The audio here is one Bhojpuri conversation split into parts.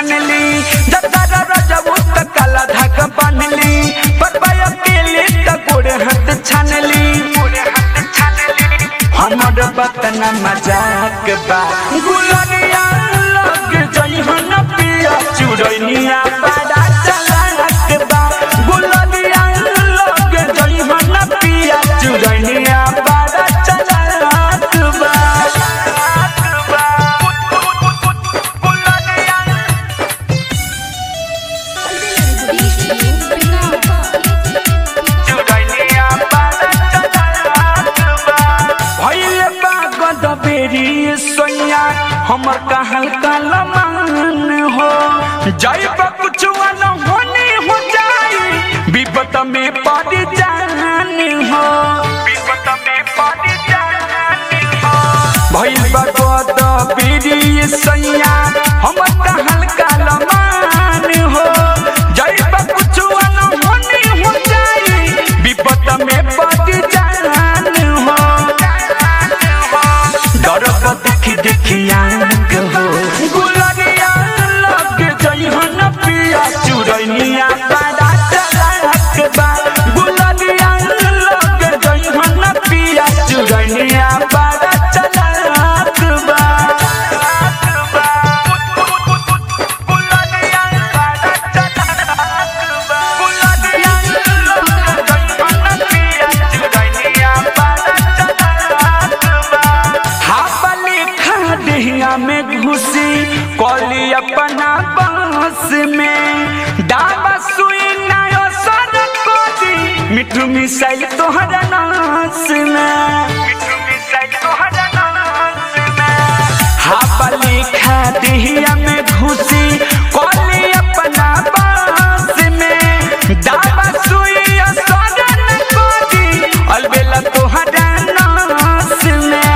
छानली जतारा रजबू त काला धागा बांधली परबाय अकेले त गोड़ हाथ छानली हमर बतन मजाक बा गुलरिया लग जइहन पिया चुरैनिया बड़ा चलाक बा गुलरिया लग जइहन पिया चुरैनिया बड़ा चलाक बा सोनिया हमर कहल कलमान हो जाइब कुछ न होनी हो जाई विपत में पड़ जानी हो विपत में पड़ जानी हो भइल बगद बेरी सोनिया हमर कहल कलमान हो जाइब कुछ न होनी हो जाई विपत में पड़ जानी हो देखिया हो गुलरिया लग जइहन पिया चुरैनिया बड़ा चलाक बा गुलरिया लग जइहन पिया चुरैनिया बड़ा चलाक बा गुलरिया बड़ा चलाक बा गुलरिया लग जइहन पिया चुरैनिया बड़ा चलाक बा देहिया में घुसी कली अपना बांस में डाबा सुई नायो सर कोदी मिठू मिसाइल तोहरा नास में मिठू मिसाइल तोहरा नास में हाबा लिखा देहिया में घुसी कली अपना बांस में डाबा सुई सर कोदी अलबेला तोहरा नास में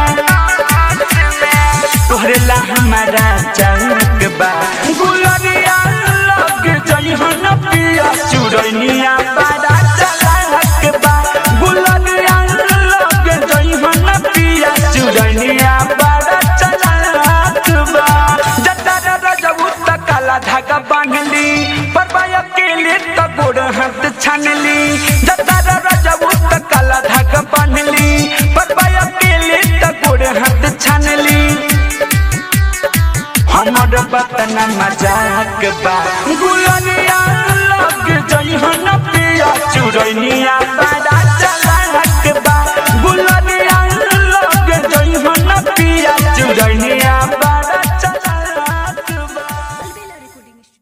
तोहरेला हमारा चमक बा गुलरिया लग जइहन पिया चुरैनिया बड़ा चलाक बा गुलरिया लग जइहन पिया चुरैनिया बड़ा चलाक बा जतारा रजबू त काला धागा बांधली परबाय अकेले त गोड़ हाथ छानली जतारा रजबू त काला धागा बांधली परबाय अकेले त गोड़ हाथ छानली हमर बतन मजाक बा